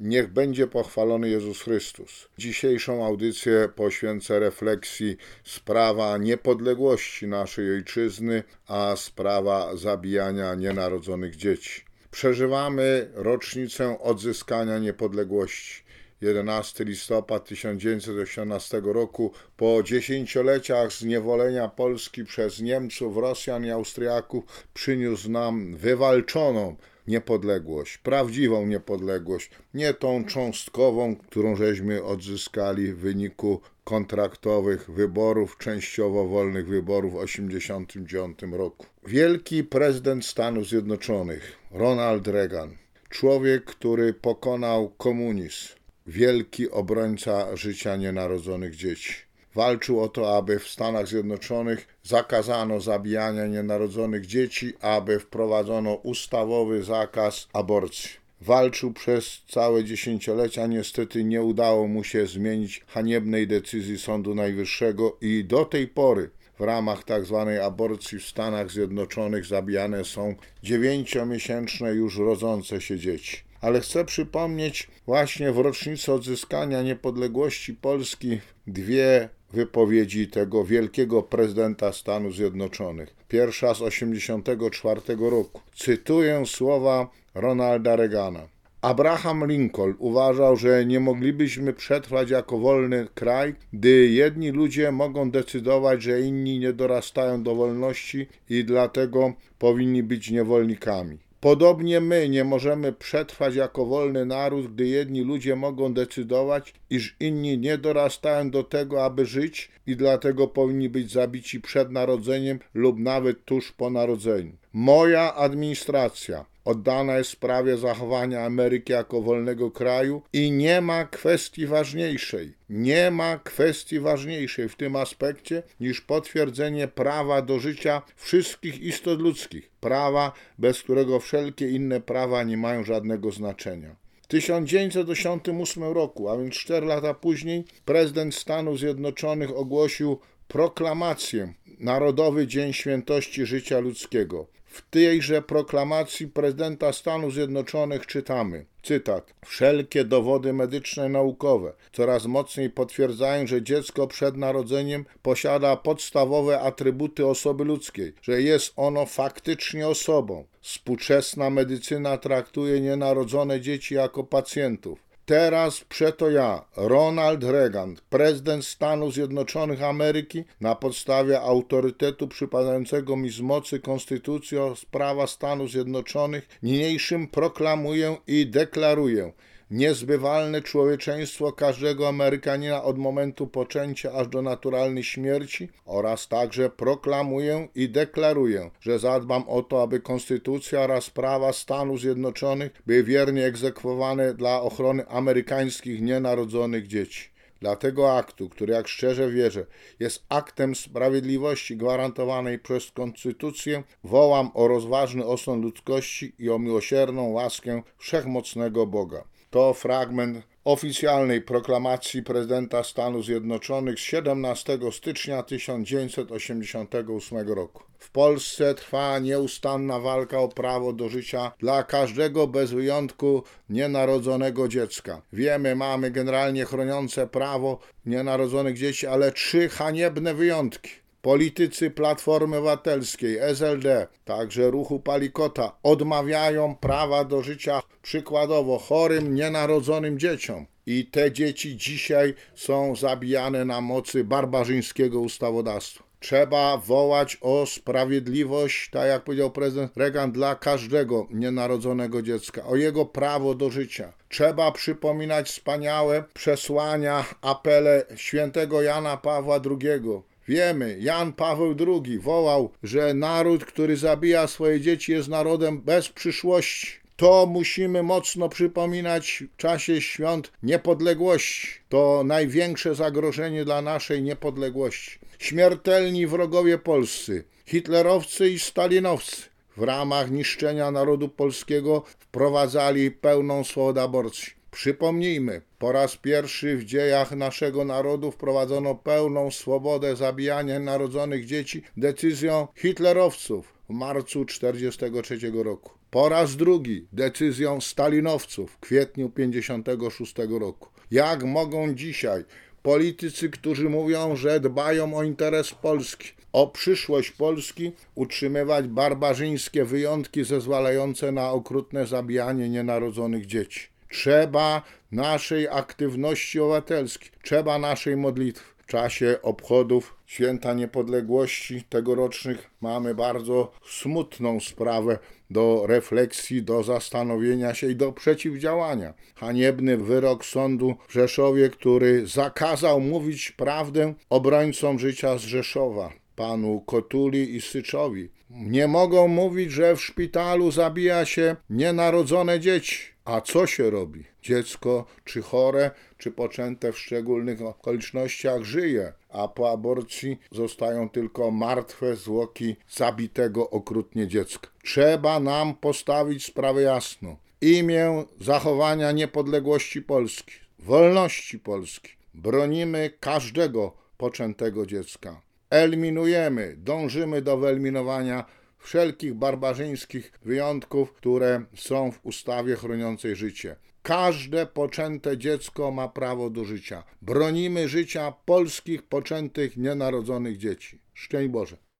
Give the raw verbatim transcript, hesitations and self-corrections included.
Niech będzie pochwalony Jezus Chrystus. Dzisiejszą audycję poświęcę refleksji sprawa niepodległości naszej ojczyzny, a sprawa zabijania nienarodzonych dzieci. Przeżywamy rocznicę odzyskania niepodległości. jedenastego listopada tysiąc dziewięćset osiemnastego roku, po dziesięcioleciach zniewolenia Polski przez Niemców, Rosjan i Austriaków, przyniósł nam wywalczoną niepodległość, prawdziwą niepodległość, nie tą cząstkową, którą żeśmy odzyskali w wyniku kontraktowych wyborów, częściowo wolnych wyborów w tysiąc dziewięćset osiemdziesiątym dziewiątym roku. Wielki prezydent Stanów Zjednoczonych, Ronald Reagan, człowiek, który pokonał komunizm, wielki obrońca życia nienarodzonych dzieci. Walczył o to, aby w Stanach Zjednoczonych zakazano zabijania nienarodzonych dzieci, aby wprowadzono ustawowy zakaz aborcji. Walczył przez całe dziesięciolecia, niestety nie udało mu się zmienić haniebnej decyzji Sądu Najwyższego i do tej pory w ramach tzw. aborcji w Stanach Zjednoczonych zabijane są dziewięciomiesięczne już rodzące się dzieci. Ale chcę przypomnieć właśnie w rocznicę odzyskania niepodległości Polski dwie wypowiedzi tego wielkiego prezydenta Stanów Zjednoczonych. Pierwsza z tysiąc dziewięćset osiemdziesiątego czwartego roku. Cytuję słowa Ronalda Reagana. Abraham Lincoln uważał, że nie moglibyśmy przetrwać jako wolny kraj, gdy jedni ludzie mogą decydować, że inni nie dorastają do wolności i dlatego powinni być niewolnikami. Podobnie my nie możemy przetrwać jako wolny naród, gdy jedni ludzie mogą decydować, iż inni nie dorastają do tego, aby żyć i dlatego powinni być zabici przed narodzeniem lub nawet tuż po narodzeniu. Moja administracja oddana jest sprawie zachowania Ameryki jako wolnego kraju i nie ma kwestii ważniejszej, nie ma kwestii ważniejszej w tym aspekcie niż potwierdzenie prawa do życia wszystkich istot ludzkich, prawa, bez którego wszelkie inne prawa nie mają żadnego znaczenia. W tysiąc dziewięćset osiemdziesiątym ósmym roku, a więc cztery lata później, prezydent Stanów Zjednoczonych ogłosił proklamację Narodowy Dzień Świętości Życia Ludzkiego. W tejże proklamacji prezydenta Stanów Zjednoczonych czytamy, cytat: wszelkie dowody medyczne i naukowe coraz mocniej potwierdzają, że dziecko przed narodzeniem posiada podstawowe atrybuty osoby ludzkiej, że jest ono faktycznie osobą. Współczesna medycyna traktuje nienarodzone dzieci jako pacjentów. Teraz przeto ja, Ronald Reagan, prezydent Stanów Zjednoczonych Ameryki, na podstawie autorytetu przypadającego mi z mocy Konstytucji o prawa Stanów Zjednoczonych, niniejszym proklamuję i deklaruję niezbywalne człowieczeństwo każdego Amerykanina od momentu poczęcia aż do naturalnej śmierci oraz także proklamuję i deklaruję, że zadbam o to, aby Konstytucja oraz prawa Stanów Zjednoczonych były wiernie egzekwowane dla ochrony amerykańskich nienarodzonych dzieci. Dla tego aktu, który jak szczerze wierzę jest aktem sprawiedliwości gwarantowanej przez Konstytucję, wołam o rozważny osąd ludzkości i o miłosierną łaskę wszechmocnego Boga. To fragment oficjalnej proklamacji prezydenta Stanów Zjednoczonych z siedemnastego stycznia tysiąc dziewięćset osiemdziesiątego ósmego roku. W Polsce trwa nieustanna walka o prawo do życia dla każdego bez wyjątku nienarodzonego dziecka. Wiemy, mamy generalnie chroniące prawo nienarodzonych dzieci, ale trzy haniebne wyjątki. Politycy Platformy Obywatelskiej, S L D, także ruchu Palikota odmawiają prawa do życia przykładowo chorym, nienarodzonym dzieciom. I te dzieci dzisiaj są zabijane na mocy barbarzyńskiego ustawodawstwa. Trzeba wołać o sprawiedliwość, tak jak powiedział prezydent Reagan, dla każdego nienarodzonego dziecka, o jego prawo do życia. Trzeba przypominać wspaniałe przesłania, apele świętego Jana Pawła drugiego. Wiemy, Jan Paweł drugi wołał, że naród, który zabija swoje dzieci, jest narodem bez przyszłości. To musimy mocno przypominać w czasie świąt niepodległości. To największe zagrożenie dla naszej niepodległości. Śmiertelni wrogowie polscy, hitlerowcy i stalinowcy w ramach niszczenia narodu polskiego wprowadzali pełną swobodę aborcji. Przypomnijmy, po raz pierwszy w dziejach naszego narodu wprowadzono pełną swobodę zabijania narodzonych dzieci decyzją hitlerowców w marcu tysiąc dziewięćset czterdziestego trzeciego roku. po raz drugi decyzją stalinowców w kwietniu pięćdziesiątego szóstego roku. Jak mogą dzisiaj politycy, którzy mówią, że dbają o interes Polski, o przyszłość Polski, utrzymywać barbarzyńskie wyjątki zezwalające na okrutne zabijanie nienarodzonych dzieci? Trzeba naszej aktywności obywatelskiej, trzeba naszej modlitwy. W czasie obchodów Święta Niepodległości tegorocznych mamy bardzo smutną sprawę do refleksji, do zastanowienia się i do przeciwdziałania. Haniebny wyrok sądu w Rzeszowie, który zakazał mówić prawdę obrońcom życia z Rzeszowa, panu Kotuli i Syczowi. Nie mogą mówić, że w szpitalu zabija się nienarodzone dzieci. A co się robi? Dziecko, czy chore, czy poczęte w szczególnych okolicznościach żyje, a po aborcji zostają tylko martwe zwłoki zabitego okrutnie dziecka. Trzeba nam postawić sprawę jasno. Imię zachowania niepodległości Polski, wolności Polski. Bronimy każdego poczętego dziecka. Eliminujemy, dążymy do wyeliminowania wszelkich barbarzyńskich wyjątków, które są w ustawie chroniącej życie. Każde poczęte dziecko ma prawo do życia. Bronimy życia polskich poczętych, nienarodzonych dzieci. Szczęść Boże.